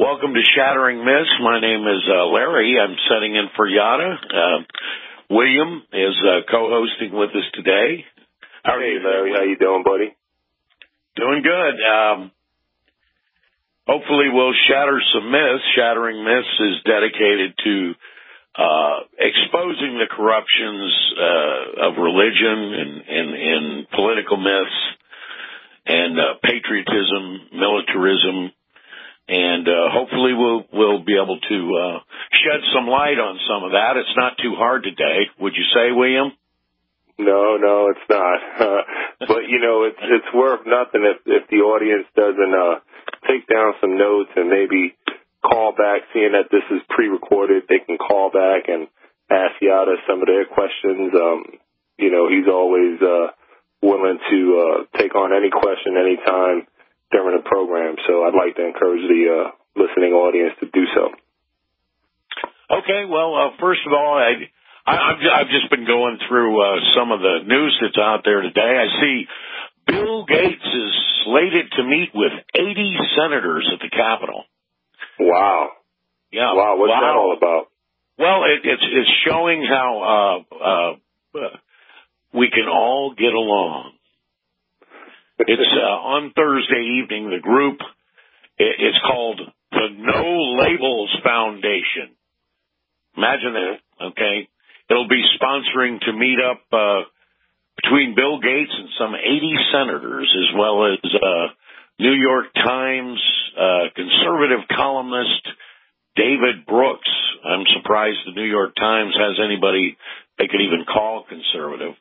Welcome to Shattering Myths. My name is Larry. I'm setting in for Yada. William is co-hosting with us today. Hey, Larry. How you doing, buddy? Doing good. Hopefully we'll shatter some myths. Shattering Myths is dedicated to exposing the corruptions of religion and political myths and patriotism, militarism, and hopefully we'll be able to shed some light on some of that. It's not too hard today, would you say, William? No, it's not. But it's worth nothing if the audience doesn't take down some notes and maybe call back. Seeing that this is pre-recorded, they can call back and ask Yada some of their questions. He's always willing to take on any question anytime during the program. So I'd like to encourage the listening audience to do so. Okay. Well, first of all, I've just been going through some of the news that's out there today. I see Bill Gates is slated to meet with 80 senators at the Capitol. Wow. Yeah. Wow. What's that all about? Well, it's showing how we can all get along. It's on Thursday evening. The group, it's called the No Labels Foundation. Imagine that, okay? It'll be sponsoring to meet up between Bill Gates and some 80 senators, as well as New York Times conservative columnist David Brooks. I'm surprised the New York Times has anybody they could even call conservative.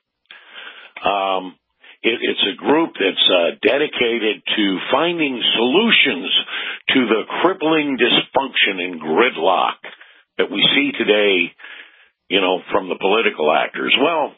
It's a group that's dedicated to finding solutions to the crippling dysfunction and gridlock that we see today, from the political actors. Well,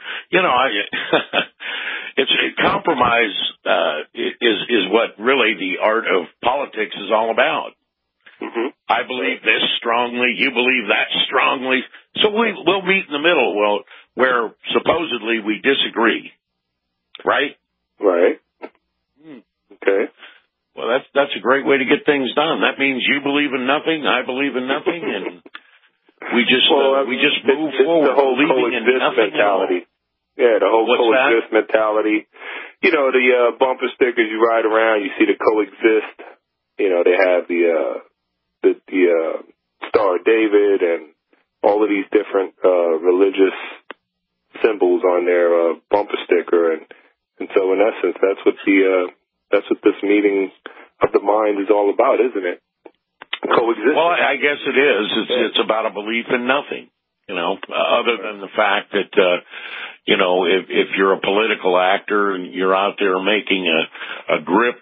it's compromise is what really the art of politics is all about. Mm-hmm. I believe this strongly, you believe that strongly, so we'll meet in the middle, where supposedly we disagree, right? Right. Okay. Well, that's a great way to get things done. That means you believe in nothing, I believe in nothing, and we just move forward. The whole believing in nothing mentality. Yeah, the whole coexist mentality. The bumper stickers you ride around, you see the coexist. They have the Star of David and all of these different religious symbols on their bumper sticker, and so in essence, that's what this meeting of the mind is all about, isn't it? Coexistence. Well, I guess it is. It's about a belief in nothing, other than the fact that, if you're a political actor and you're out there making a grip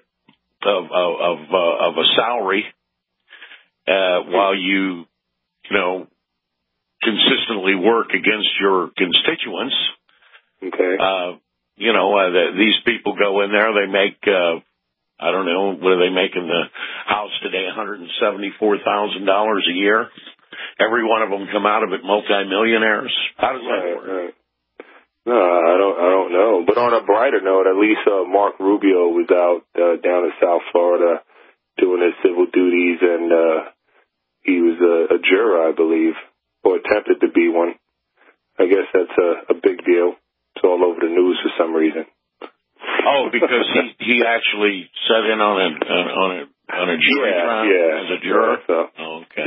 of a salary, while you consistently work against your constituents. Okay. These people go in there, they make, I don't know, what do they make in the House today? $174,000 a year. Every one of them come out of it multimillionaires. How does that work? Right. No, I don't know. But on a brighter note, at least Mark Rubio was out down in South Florida doing his civil duties, and he was a juror, I believe, or attempted to be one. I guess that's a big deal. It's all over the news for some reason. Oh, because he actually sat in on a jury trial as a juror? Yeah, so, oh, okay.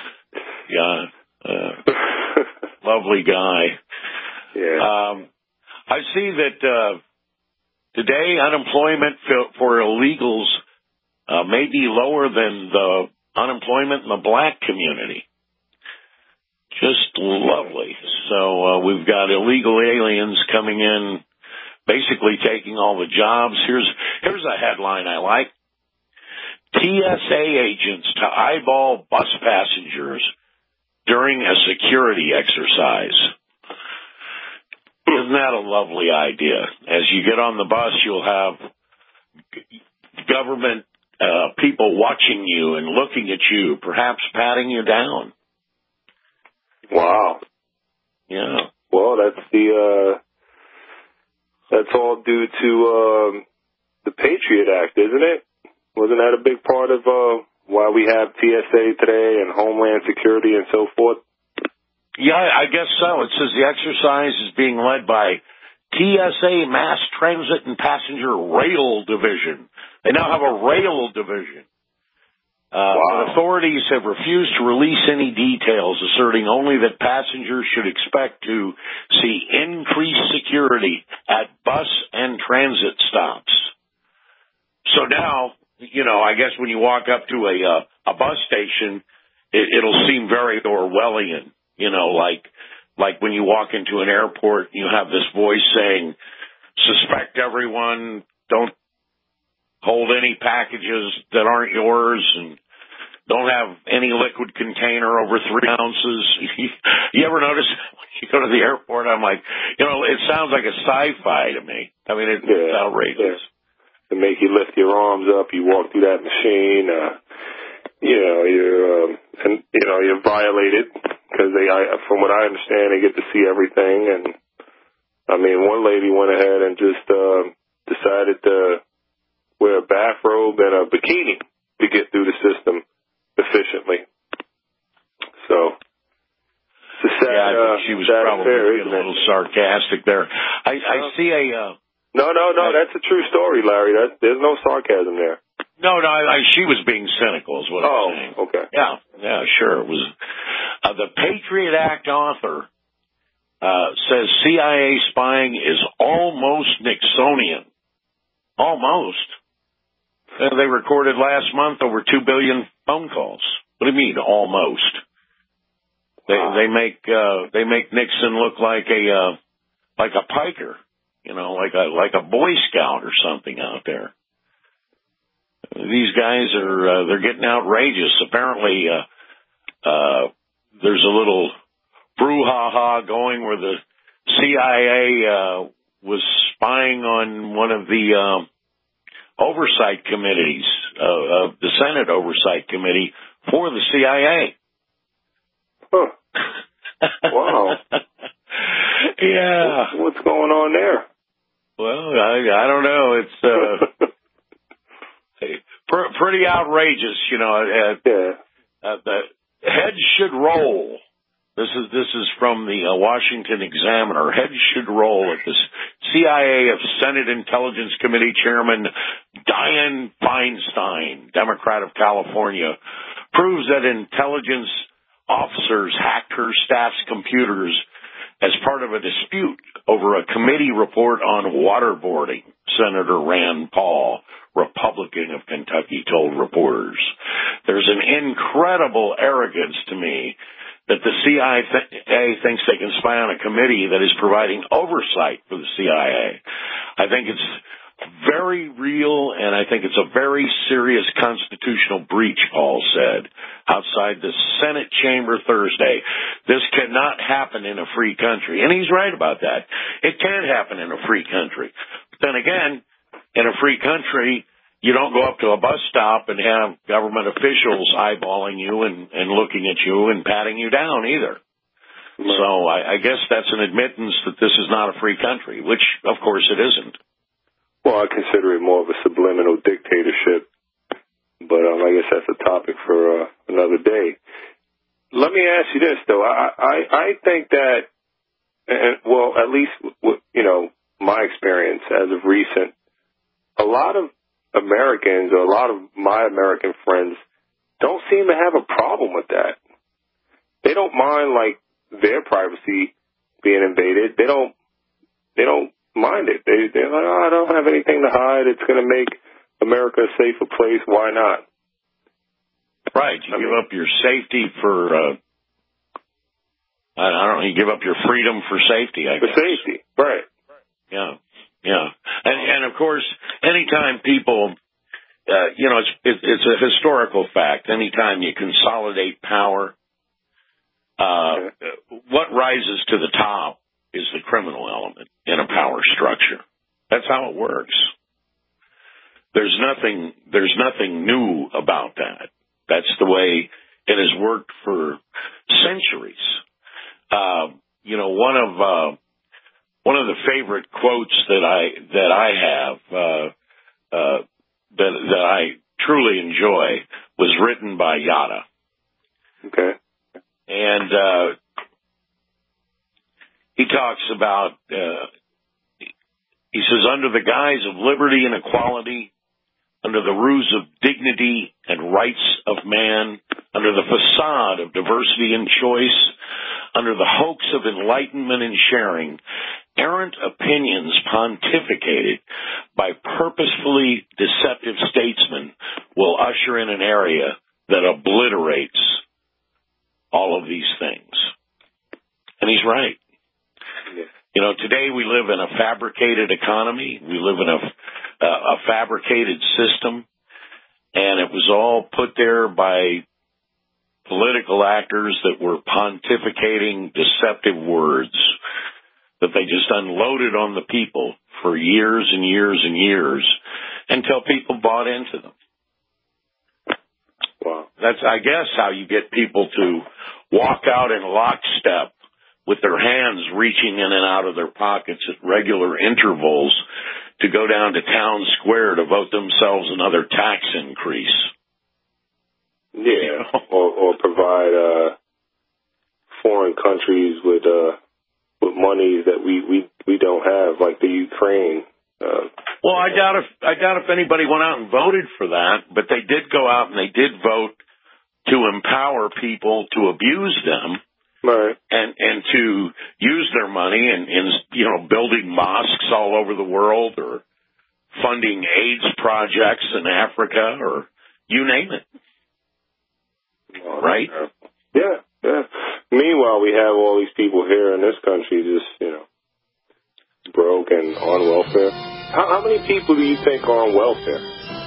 Yeah. Lovely guy. Yeah. I see that today unemployment for illegals may be lower than the unemployment in the black community. Just lovely. So we've got illegal aliens coming in, basically taking all the jobs. Here's a headline I like. TSA agents to eyeball bus passengers during a security exercise. Isn't that a lovely idea? As you get on the bus, you'll have government people watching you and looking at you, perhaps patting you down. Wow. Yeah. Well, that's all due to the Patriot Act, isn't it? Wasn't that a big part of why we have TSA today and Homeland Security and so forth? Yeah, I guess so. It says the exercise is being led by TSA Mass Transit and Passenger Rail Division. They now have a rail division. Wow. Authorities have refused to release any details, asserting only that passengers should expect to see increased security at bus and transit stops. So now, I guess when you walk up to a bus station, it'll seem very Orwellian, like when you walk into an airport, you have this voice saying, suspect everyone, don't hold any packages that aren't yours, and don't have any liquid container over 3 ounces. You ever notice when you go to the airport, I'm like, it sounds like a sci-fi to me. I mean, it's outrageous. To make you lift your arms up, you walk through that machine, you're violated because from what I understand, they get to see everything. And I mean, one lady went ahead and just decided to wear a bathrobe and a bikini to get through the system efficiently. So, it's a sad, I think she was probably being a little sarcastic there. I see a. No, that's a true story, Larry. There's no sarcasm there. No, she was being cynical, is what I'm saying. Oh, okay. Yeah, sure. It was the Patriot Act author says CIA spying is almost Nixonian. Almost. They recorded last month over 2 billion phone calls. What do you mean, almost? They make Nixon look like a piker, like a Boy Scout or something out there. These guys they're getting outrageous. Apparently, there's a little brouhaha going where the CIA was spying on one of the oversight committees of the Senate Oversight Committee for the CIA. Huh. Wow. Yeah. What's going on there? Well, I don't know. It's pretty outrageous, The heads should roll. This is from the Washington Examiner. Heads should roll at this CIA of Senate Intelligence Committee Chairman Dianne Feinstein, Democrat of California, proves that intelligence officers hacked her staff's computers as part of a dispute over a committee report on waterboarding. Senator Rand Paul, Republican of Kentucky, told reporters. There's an incredible arrogance to me that the CIA thinks they can spy on a committee that is providing oversight for the CIA. I think it's very real, and I think it's a very serious constitutional breach, Paul said, outside the Senate chamber Thursday. This cannot happen in a free country. And he's right about that. It can happen in a free country. But then again, in a free country, you don't go up to a bus stop and have government officials eyeballing you and looking at you and patting you down either. Right. So I guess that's an admittance that this is not a free country, which, of course, it isn't. Well, I consider it more of a subliminal dictatorship, but I guess that's a topic for another day. Let me ask you this, though. I think that, well, at least, my experience as of recent, a lot of Americans, or a lot of my American friends, don't seem to have a problem with that. They don't mind, their privacy being invaded. They don't mind it. They're like, I don't have anything to hide. It's going to make America a safer place. Why not? Right. You give up your safety for, I don't know, you give up your freedom for safety, I guess. For safety, right. Yeah. And of course, anytime people, it's a historical fact. Anytime you consolidate power, what rises to the top is the criminal element in a power structure. That's how it works. There's nothing new about that. That's the way it has worked for centuries. One of the favorite quotes that I have that I truly enjoy was written by Yada. Okay. And he talks about, he says, under the guise of liberty and equality, under the ruse of dignity and rights of man, under the facade of diversity and choice, under the hoax of enlightenment and sharing, errant opinions pontificated by purposefully deceptive statesmen will usher in an area that obliterates all of these things. And he's right. You know, today we live in a fabricated economy. We live in a fabricated system, and it was all put there by political actors that were pontificating deceptive words that they just unloaded on the people for years and years and years until people bought into them. Wow. That's, I guess, how you get people to walk out in lockstep with their hands reaching in and out of their pockets at regular intervals to go down to town square to vote themselves another tax increase. Yeah, or provide foreign countries with monies that we don't have, like the Ukraine. Well, I doubt if anybody went out and voted for that, but they did go out and they did vote to empower people to abuse them. Right. And to use their money in you know, building mosques all over the world or funding AIDS projects in Africa or you name it. Right? Yeah, yeah. Meanwhile, we have all these people here in this country just, you know, broke and on welfare. How many people do you think are on welfare?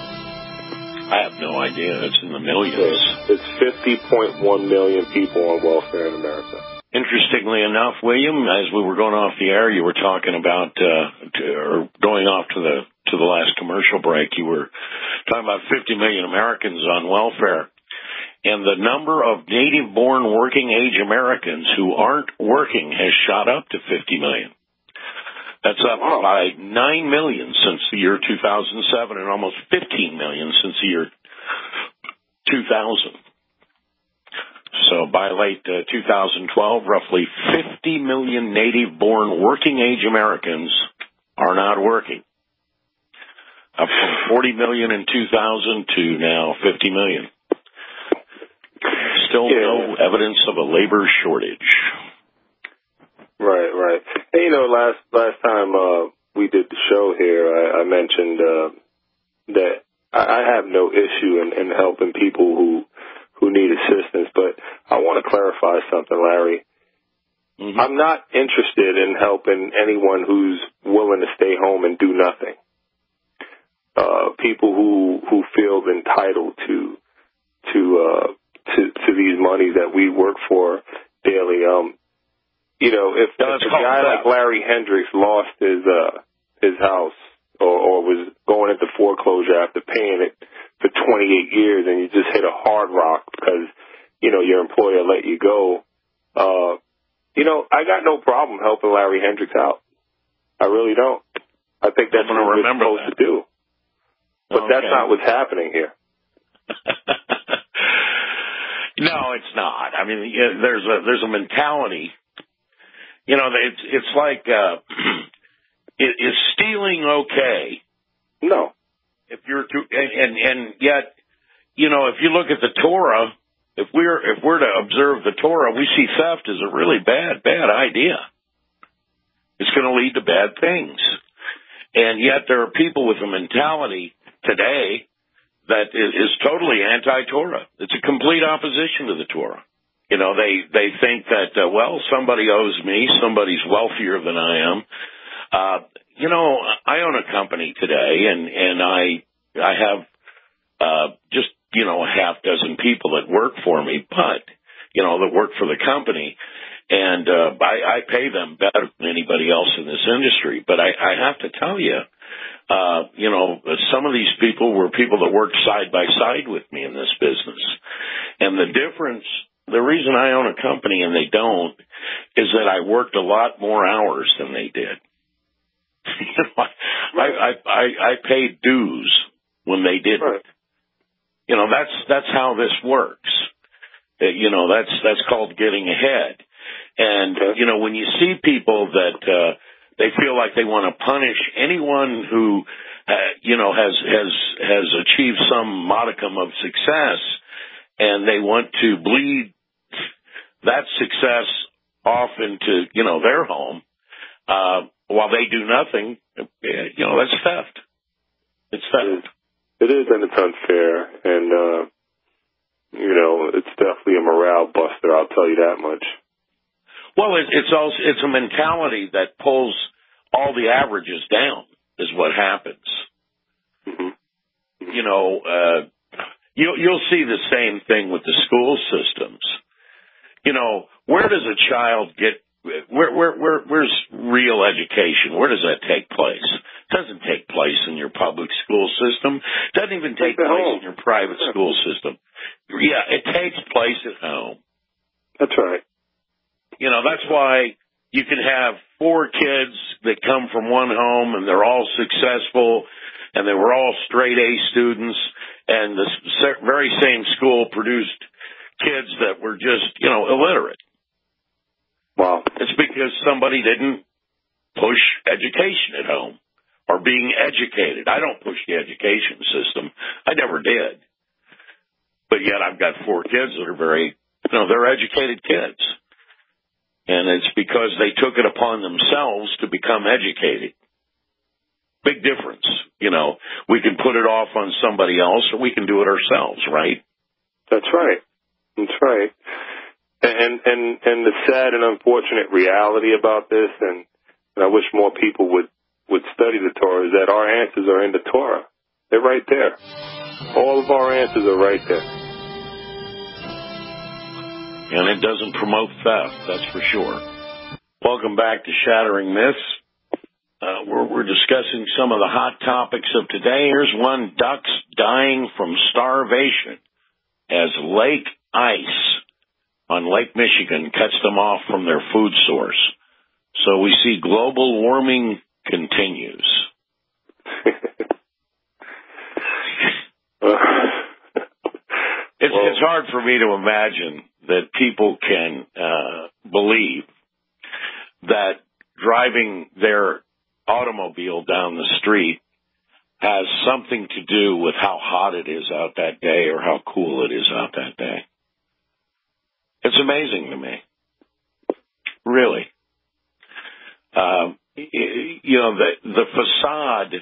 I have no idea. It's in the millions. It's 50.1 million people on welfare in America. Interestingly enough, William, as we were going off the air, you were talking about, or going off to the last commercial break, you were talking about 50 million Americans on welfare. And the number of native-born working-age Americans who aren't working has shot up to 50 million. That's up by 9 million since the year 2007 and almost 15 million since the year 2000. So by late 2012, roughly 50 million native-born working-age Americans are not working. Up from 40 million in 2000 to now 50 million. Still no evidence of a labor shortage. Right, right. And, you know, last time we did the show here, I mentioned that I have no issue in helping people who need assistance, but I want to clarify something, Larry. Mm-hmm. I'm not interested in helping anyone who's willing to stay home and do nothing. People who feel entitled to these monies that we work for daily. You know, if a guy like Larry Hendricks lost his house or was going into foreclosure after paying it for 28 years and you just hit a hard rock because, you know, your employer let you go, you know, I got no problem helping Larry Hendricks out. I really don't. I think that's what we're supposed to do. But that's not what's happening here. No, it's not. I mean, there's a mentality. You know, it's like, is stealing okay? No. If you're and yet, you know, if you look at the Torah, if we're to observe the Torah, we see theft as a really bad idea. It's going to lead to bad things. And yet there are people with a mentality today that is totally anti-Torah. It's a complete opposition to the Torah. You know, they think that, well, somebody owes me, somebody's wealthier than I am. You know, I own a company today, and I have just, you know, a half dozen people that work for me, but, you know, that work for the company, and I pay them better than anybody else in this industry. But I have to tell you, you know, some of these people were people that worked side by side with me in this business. And the difference, the reason I own a company and they don't, is that I worked a lot more hours than they did. I paid dues when they didn't. Right. That's how this works. That's called getting ahead. And, when you see people that, they feel like they want to punish anyone who, has achieved some modicum of success, and they want to bleed that success off into, their home, while they do nothing, that's theft. It's theft. It is, and it's unfair, and, it's definitely a morale buster, I'll tell you that much. Well, it's a mentality that pulls all the averages down, is what happens. Mm-hmm. You'll see the same thing with the school systems. Where does a child get? Where's real education? Where does that take place? It doesn't take place in your public school system. It doesn't even take place in your private school system. Yeah, it takes place at home. That's right. That's why you can have 4 kids that come from one home and they're all successful and they were all straight A students, and the very same school produced kids that were just, illiterate. Wow. It's because somebody didn't push education at home or being educated. I don't push the education system. I never did. But yet I've got 4 kids that are very, they're educated kids. And it's because they took it upon themselves to become educated. Big difference. We can put it off on somebody else or we can do it ourselves, right? That's right. That's right. And the sad and unfortunate reality about this, and I wish more people would study the Torah, is that our answers are in the Torah. They're right there. All of our answers are right there. And it doesn't promote theft, that's for sure. Welcome back to Shattering Myths. We're discussing some of the hot topics of today. Here's one: ducks dying from starvation as lake ice on Lake Michigan cuts them off from their food source. So we see global warming continues. It's hard for me to imagine that people can believe that driving their automobile down the street has something to do with how hot it is out that day or how cool it is out that day. It's amazing to me. Really. The facade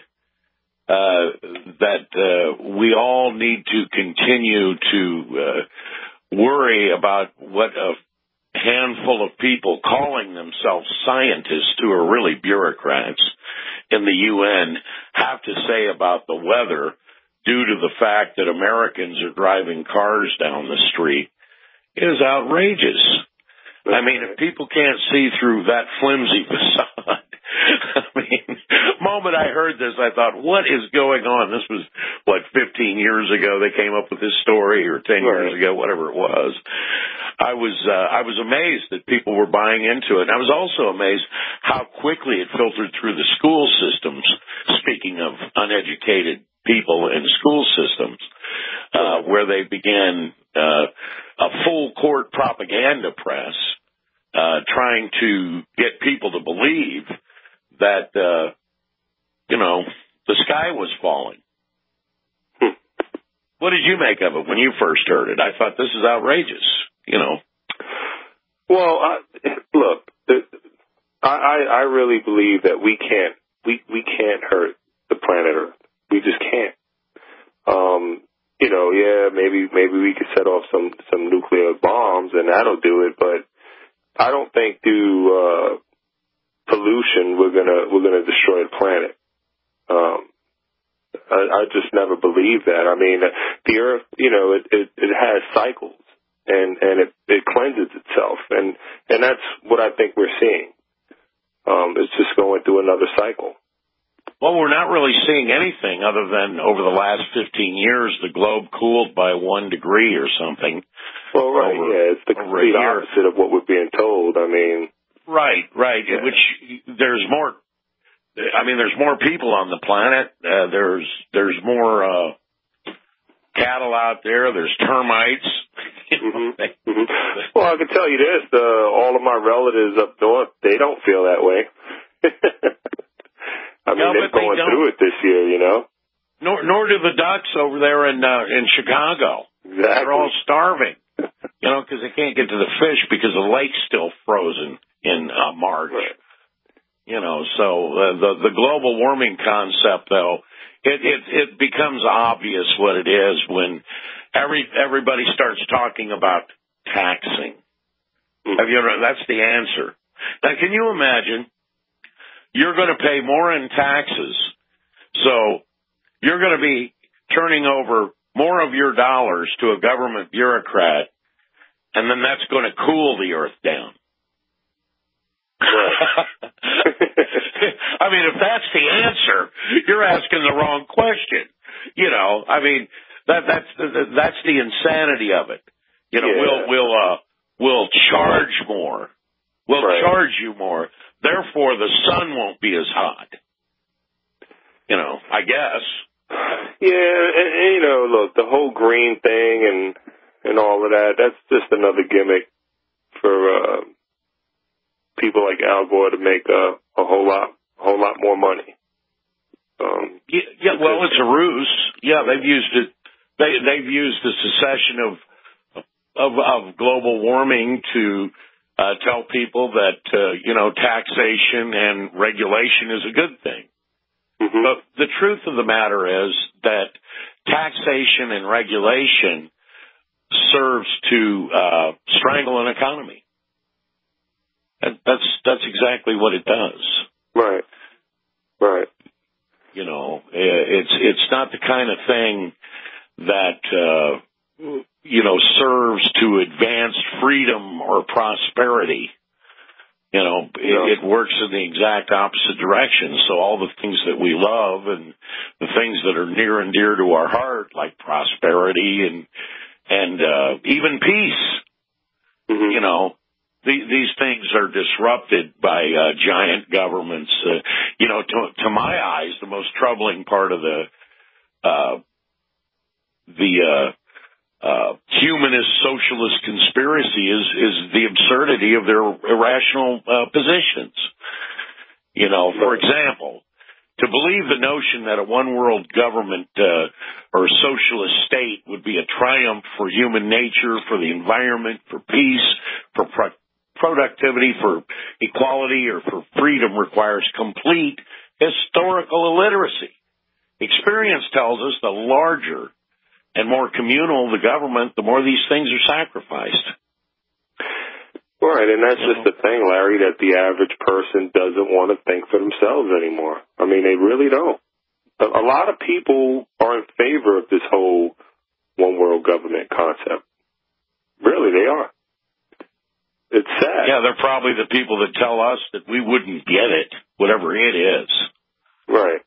that we all need to continue to worry about what a handful of people calling themselves scientists, who are really bureaucrats in the UN, have to say about the weather due to the fact that Americans are driving cars down the street is outrageous. I mean, if people can't see through that flimsy facade, the moment I heard this, I thought, what is going on? This was, 15 years ago they came up with this story, or 10 years ago, whatever it was. I was amazed that people were buying into it. And I was also amazed how quickly it filtered through the school systems, speaking of uneducated people in school systems, where they began a full court propaganda press trying to get people to believe that, the sky was falling. What did you make of it when you first heard it? I thought, this is outrageous, Well, look, I really believe that we can't hurt the planet Earth. We just can't. Maybe we could set off some nuclear bombs and that'll do it, but I don't think through pollution we're gonna destroy the planet. I just never believed that. I mean, the Earth, it has cycles and it cleanses itself, and that's what I think we're seeing. It's just going through another cycle. Well, we're not really seeing anything other than over the last 15 years, the globe cooled by 1 degree or something. Well, right, it's the complete opposite of what we're being told. I mean, right, yeah. Which there's more. I mean, there's more people on the planet. There's more cattle out there. There's termites. Well, I can tell you this: all of my relatives up north, they don't feel that way. I mean, they're going through it this year, you know. Nor do the ducks over there in Chicago. Exactly. They're all starving, you know, because they can't get to the fish because the lake's still frozen in March. Right. You know, so the global warming concept, though, it becomes obvious what it is when everybody starts talking about taxing. Have you ever? That's the answer. Now, can you imagine? You're going to pay more in taxes, so you're going to be turning over more of your dollars to a government bureaucrat, and then that's going to cool the earth down. I mean, if that's the answer, you're asking the wrong question. You know, I mean, that's the insanity of it. You know, we'll charge more. We'll charge you more. Therefore, the sun won't be as hot. You know, I guess. Yeah, and you know, look, the whole green thing and all of that—that's just another gimmick for people like Al Gore to make a whole lot more money. Well, it's a ruse. Yeah, they've used it. They've used the secession of global warming to tell people that you know, taxation and regulation is a good thing. But the truth of the matter is that taxation and regulation serves to strangle an economy. That's exactly what it does. Right. You know, it's not the kind of thing that you know, serves to advance freedom or prosperity. You know, it works in the exact opposite direction. So all the things that we love and the things that are near and dear to our heart, like prosperity and even peace, you know, these things are disrupted by giant governments. You know, to my eyes, the most troubling part of the humanist socialist conspiracy is the absurdity of their irrational positions. You know, for example, to believe the notion that a one world government or socialist state would be a triumph for human nature, for the environment, for peace, for productivity, for equality, or for freedom requires complete historical illiteracy. Experience tells us the larger and more communal the government, the more these things are sacrificed. Right, and that's just the thing, Larry, that the average person doesn't want to think for themselves anymore. I mean, they really don't. A lot of people are in favor of this whole one world government concept. Really, they are. It's sad. Yeah, they're probably the people that tell us that we wouldn't get it, whatever it is. Right.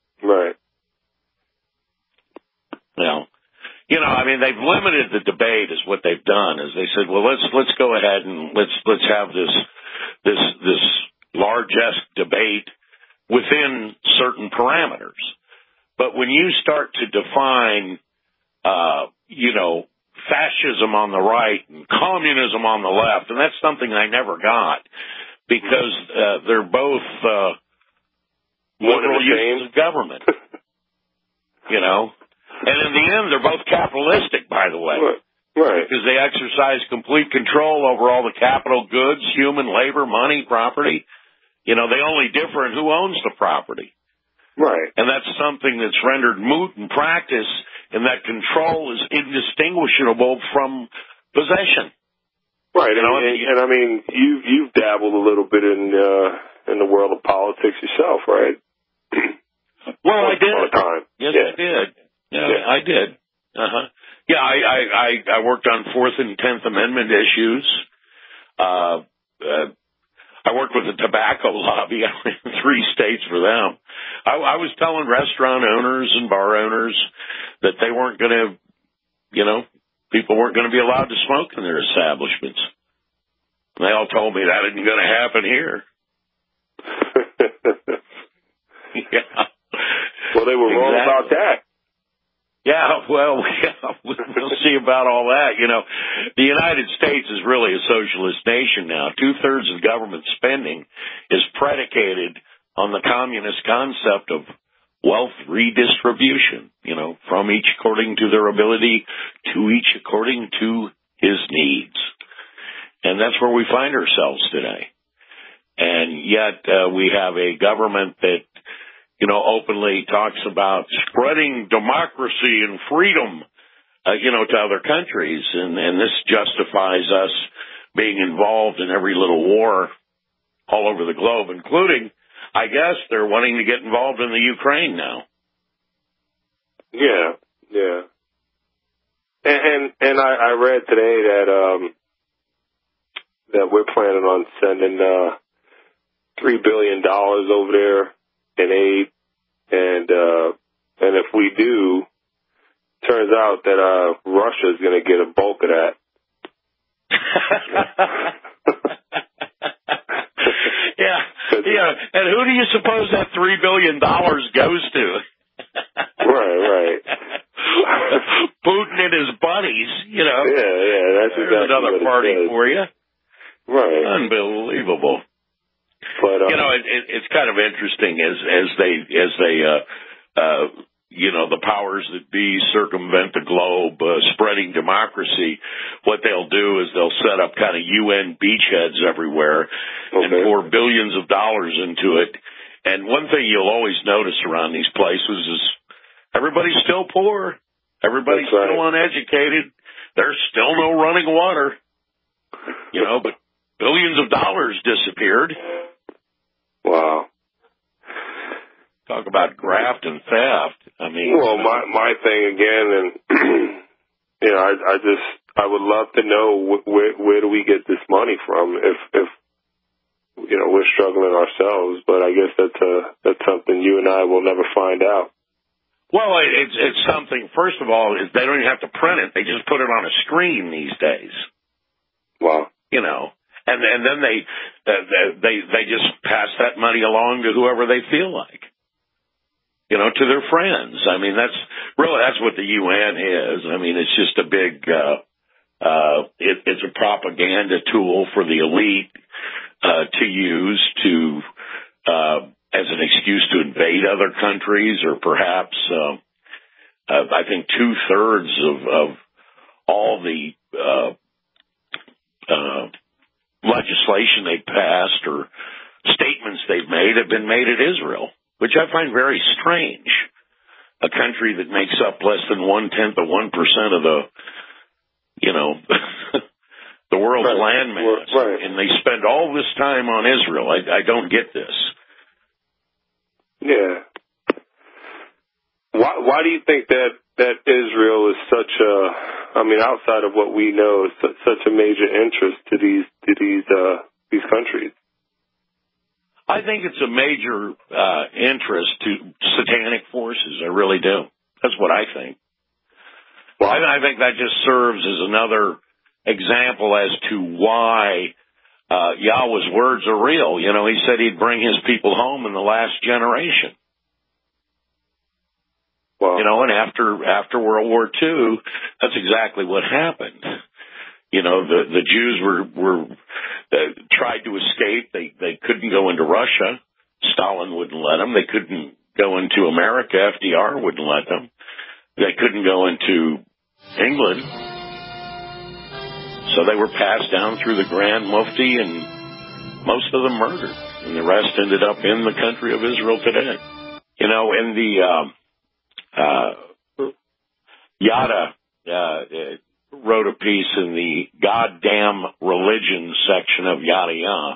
You know, I mean, they've limited the debate is what they've done. Is they said, well, let's go ahead and let's have this largesse debate within certain parameters. But when you start to define, you know, fascism on the right and communism on the left, and that's something I never got because they're both liberal uses of government. You know. And in the end, they're both capitalistic, by the way. Right. Because they exercise complete control over all the capital goods, human labor, money, property. You know, they only differ in who owns the property. Right. And that's something that's rendered moot in practice, and that control is indistinguishable from possession. Right. You know, and I mean, you've dabbled a little bit in the world of politics yourself, right? Well, I did. All the time. Yes, I did. Yeah, I did. Yeah, I worked on Fourth and 10th Amendment issues. I worked with the tobacco lobby. I went in 3 states for them. I was telling restaurant owners and bar owners that they weren't going to, you know, people weren't going to be allowed to smoke in their establishments. And they all told me that isn't going to happen here. Yeah. Well, they were wrong about that. Yeah, well, we'll see about all that. You know, the United States is really a socialist nation now. 2/3 of government spending is predicated on the communist concept of wealth redistribution, you know, from each according to their ability, to each according to his needs. And that's where we find ourselves today. And yet we have a government that, you know, openly talks about spreading democracy and freedom, you know, to other countries. And this justifies us being involved in every little war all over the globe, including, I guess, they're wanting to get involved in the Ukraine now. Yeah, yeah. And I read today that we're planning on sending $3 billion over there in aid, and if we do, turns out that Russia's going to get a bulk of that. Yeah. And who do you suppose that $3 billion goes to? Right. Putin and his buddies, you know. Yeah. That's exactly another party for you. Right. Unbelievable. But, you know, it's kind of interesting as they you know, the powers that be circumvent the globe, spreading democracy. What they'll do is they'll set up kind of UN beachheads everywhere and pour billions of dollars into it. And one thing you'll always notice around these places is everybody's still poor. Everybody's still uneducated. There's still no running water. You know, but billions of dollars disappeared. Wow. Talk about graft and theft. I mean, well, my thing again, and you know, I would love to know where do we get this money from if you know we're struggling ourselves. But I guess that's something you and I will never find out. Well, it's something. First of all, they don't even have to print it; they just put it on a screen these days. Wow. You know. And then they just pass that money along to whoever they feel like, you know, to their friends. I mean, that's what the UN is. I mean, it's just a big, it's a propaganda tool for the elite to use to as an excuse to invade other countries, or perhaps I think 2/3 of all the legislation they've passed or statements they've made have been made at Israel, which I find very strange. A country that makes up less than 1/10 of 1% of the, you know, the world's landmass, and they spend all this time on Israel. I don't get this. Yeah. Why do you think that Israel is such a, I mean, outside of what we know, is such a major interest to these countries? I think it's a major interest to satanic forces. I really do. That's what I think. Well, I think that just serves as another example as to why Yahweh's words are real. You know, he said he'd bring his people home in the last generation. Wow. You know, and after World War II, that's exactly what happened. You know, the Jews were tried to escape. They couldn't go into Russia. Stalin wouldn't let them. They couldn't go into America. FDR wouldn't let them. They couldn't go into England. So they were passed down through the Grand Mufti, and most of them murdered. And the rest ended up in the country of Israel today. You know, in the Yada wrote a piece in the Goddamn Religion section of Yada Ya.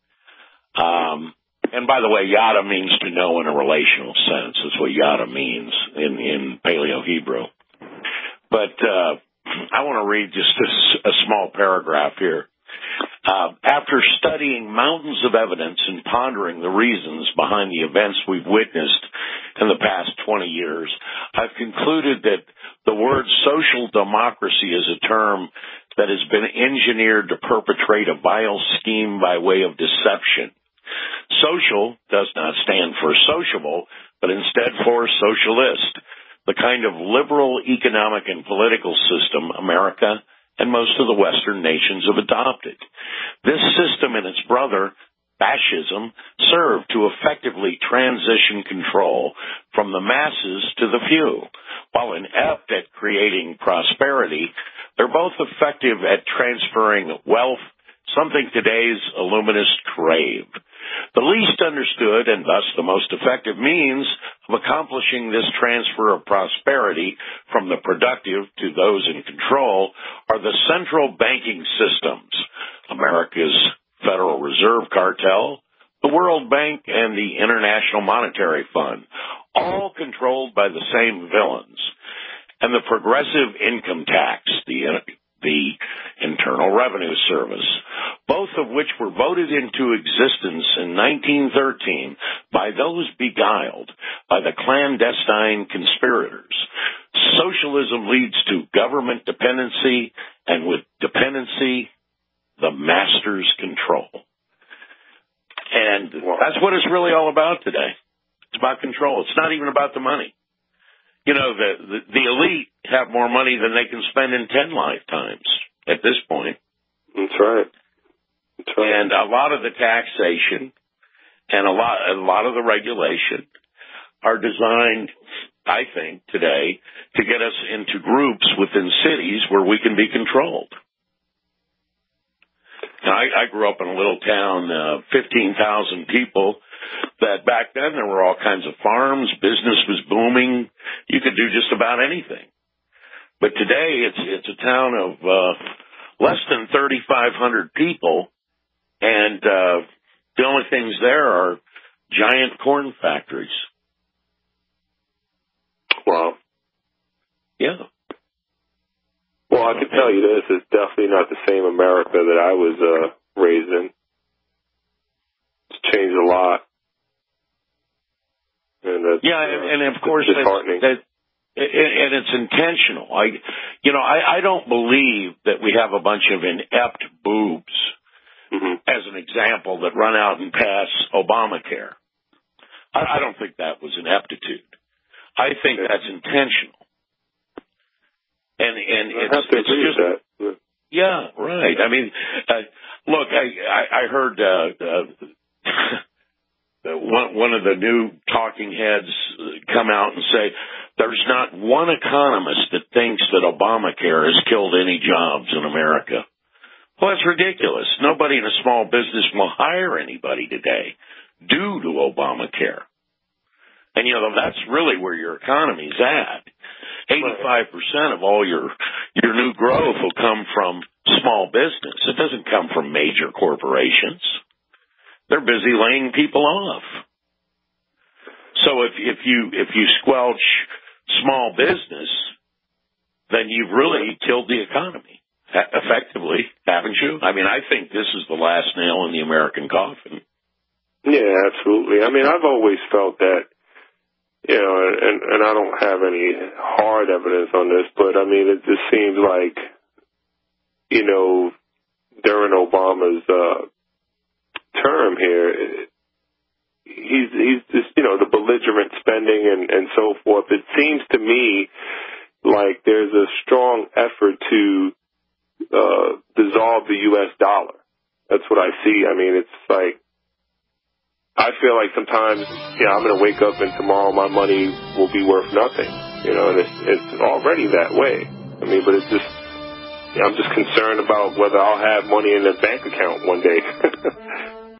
And by the way, Yada means to know in a relational sense. That's what Yada means in Paleo-Hebrew. But I want to read just a small paragraph here. After studying mountains of evidence and pondering the reasons behind the events we've witnessed in the past 20 years, I've concluded that the word social democracy is a term that has been engineered to perpetrate a vile scheme by way of deception. Social does not stand for sociable, but instead for socialist. the kind of liberal economic and political system America and most of the Western nations have adopted. This system and its brother, fascism, serve to effectively transition control from the masses to the few. While inept at creating prosperity, they're both effective at transferring wealth, something today's illuminists crave. The least understood and thus the most effective means of accomplishing this transfer of prosperity from the productive to those in control are the central banking systems, America's Federal Reserve Cartel, the World Bank, and the International Monetary Fund, all controlled by the same villains, and the Progressive Income Tax, the Internal Revenue Service, both of which were voted into existence in 1913 by those beguiled by the clandestine conspirators. Socialism leads to government dependency, and with dependency, the master's control. And that's what it's really all about today. It's about control. It's not even about the money. You know, the elite have more money than they can spend in 10 lifetimes at this point. That's right. That's right. And a lot of the taxation and a lot of the regulation are designed, I think, today to get us into groups within cities where we can be controlled. Now, I grew up in a little town, 15,000 people, that back then there were all kinds of farms, business was booming, you could do just about anything. But today it's a town of less than 3,500 people, and the only things there are giant corn factories. Wow. Yeah. Well, I can tell you this, it's definitely not the same America that I was raised in. It's changed a lot. And and of course, disheartening. and it's intentional. I don't believe that we have a bunch of inept boobs, as an example, that run out and pass Obamacare. I don't think that was ineptitude. I think that's intentional. And it's just that. Yeah, right. I mean, look, I heard one of the new talking heads come out and say there's not one economist that thinks that Obamacare has killed any jobs in America. Well, that's ridiculous. Nobody in a small business will hire anybody today due to Obamacare. And, that's really where your economy's at. 85% of all your new growth will come from small business. It doesn't come from major corporations. They're busy laying people off. So if you squelch small business, then you've really killed the economy, effectively, haven't you? I mean, I think this is the last nail in the American coffin. Yeah, absolutely. I mean, I've always felt that, and I don't have any hard evidence on this, but I mean, it just seems like, during Obama's term here, he's just, the belligerent spending and so forth. It seems to me like there's a strong effort to dissolve the U.S. dollar. That's what I see. I mean, it's like, I feel like sometimes, I'm going to wake up and tomorrow my money will be worth nothing, and it's already that way. I mean, but it's just, I'm just concerned about whether I'll have money in the bank account one day.